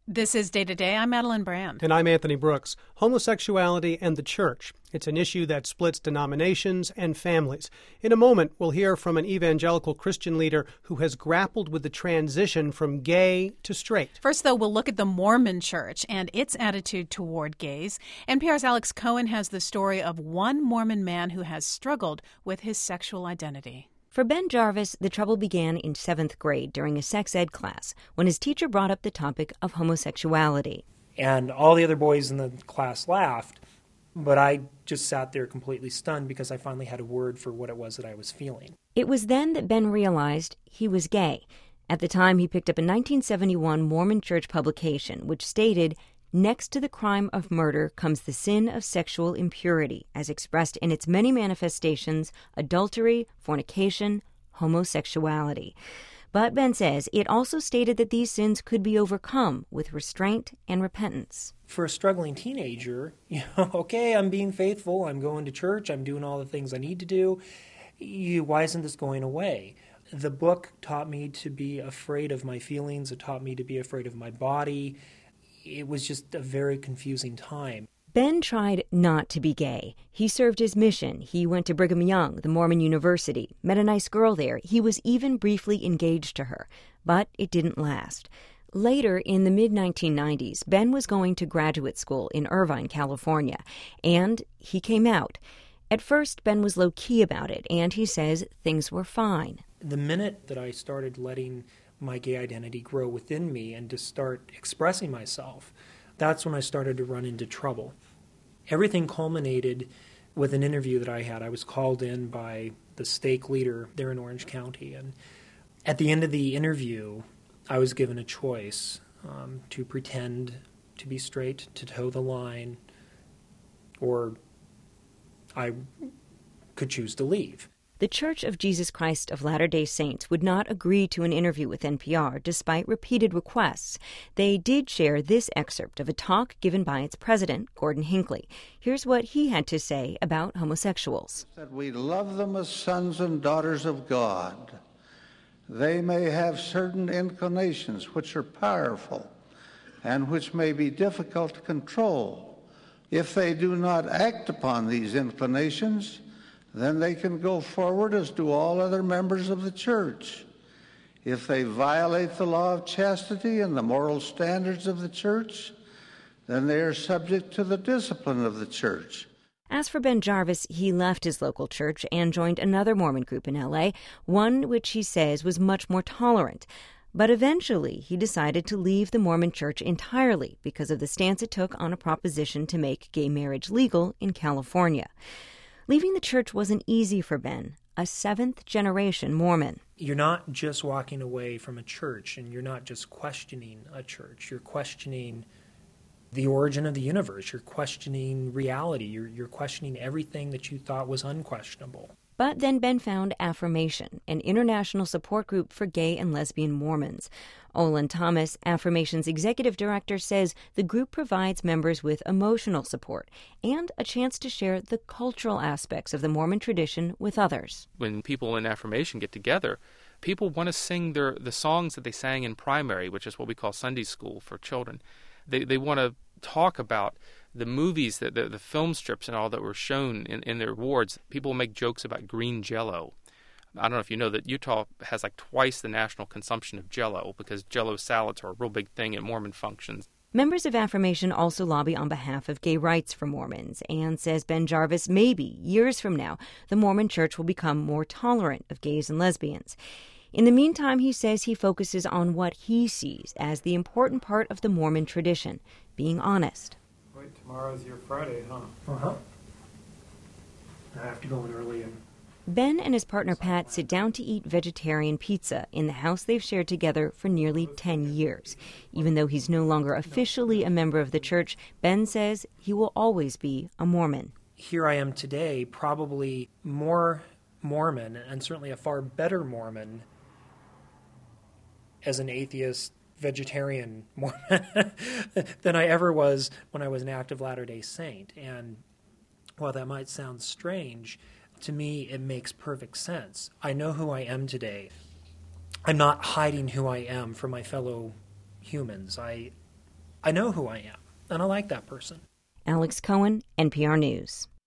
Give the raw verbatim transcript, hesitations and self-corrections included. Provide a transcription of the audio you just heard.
This is Day to Day. I'm Madeline Brand. And I'm Anthony Brooks. Homosexuality and the church. It's an issue that splits denominations and families. In a moment, we'll hear from an evangelical Christian leader who has grappled with the transition from gay to straight. First, though, we'll look at the Mormon Church and its attitude toward gays. N P R's Alex Cohen has the story of one Mormon man who has struggled with his sexual identity. For Ben Jarvis, the trouble began in seventh grade during a sex ed class when his teacher brought up the topic of homosexuality. And all the other boys in the class laughed, but I just sat there completely stunned because I finally had a word for what it was that I was feeling. It was then that Ben realized he was gay. At the time, he picked up a nineteen seventy-one Mormon Church publication which stated, "Next to the crime of murder comes the sin of sexual impurity, as expressed in its many manifestations: adultery, fornication, homosexuality." But Ben says it also stated that these sins could be overcome with restraint and repentance. For a struggling teenager, you know, okay, I'm being faithful, I'm going to church, I'm doing all the things I need to do. You, why isn't this going away? The book taught me to be afraid of my feelings. It taught me to be afraid of my body. It was just a very confusing time. Ben tried not to be gay. He served his mission. He went to Brigham Young, the Mormon University, met a nice girl there. He was even briefly engaged to her, but it didn't last. Later, in the mid nineteen nineties, Ben was going to graduate school in Irvine, California, and he came out. At first, Ben was low-key about it, and he says things were fine. The minute that I started letting my gay identity grow within me and to start expressing myself, that's when I started to run into trouble. Everything culminated with an interview that I had. I was called in by the stake leader there in Orange County, and at the end of the interview, I was given a choice um, to pretend to be straight, to toe the line, or I could choose to leave. The Church of Jesus Christ of Latter-day Saints would not agree to an interview with N P R despite repeated requests. They did share this excerpt of a talk given by its president, Gordon Hinckley. Here's what he had to say about homosexuals. That we love them as sons and daughters of God. They may have certain inclinations which are powerful and which may be difficult to control. If they do not act upon these inclinations, then they can go forward as do all other members of the church. If they violate the law of chastity and the moral standards of the church, then they are subject to the discipline of the church. As for Ben Jarvis, he left his local church and joined another Mormon group in L A, one which he says was much more tolerant. But eventually, he decided to leave the Mormon Church entirely because of the stance it took on a proposition to make gay marriage legal in California. Leaving the church wasn't easy for Ben, a seventh-generation Mormon. You're not just walking away from a church, and you're not just questioning a church. You're questioning the origin of the universe. You're questioning reality. You're, you're questioning everything that you thought was unquestionable. But then Ben found Affirmation, an international support group for gay and lesbian Mormons. Olin Thomas, Affirmation's executive director, says the group provides members with emotional support and a chance to share the cultural aspects of the Mormon tradition with others. When people in Affirmation get together, people want to sing their the songs that they sang in primary, which is what we call Sunday school for children. They they want to talk about the movies, that the, the film strips and all that were shown in, in their wards. People make jokes about green Jell-O. I don't know if you know that Utah has like twice the national consumption of Jell-O because Jell-O salads are a real big thing at Mormon functions. Members of Affirmation also lobby on behalf of gay rights for Mormons, and says Ben Jarvis, maybe years from now, the Mormon Church will become more tolerant of gays and lesbians. In the meantime, he says he focuses on what he sees as the important part of the Mormon tradition, being honest. Wait, tomorrow's your Friday, huh? Uh-huh. I have to go in early. And Ben and his partner Pat sit down to eat vegetarian pizza in the house they've shared together for nearly ten years. Even though he's no longer officially a member of the church, Ben says he will always be a Mormon. Here I am today, probably more Mormon, and certainly a far better Mormon as an atheist, vegetarian Mormon than I ever was when I was an active Latter-day Saint. And while that might sound strange, to me it makes perfect sense. I know who I am today. I'm not hiding who I am from my fellow humans. I I know who I am, and I like that person. Alex Cohen, N P R News.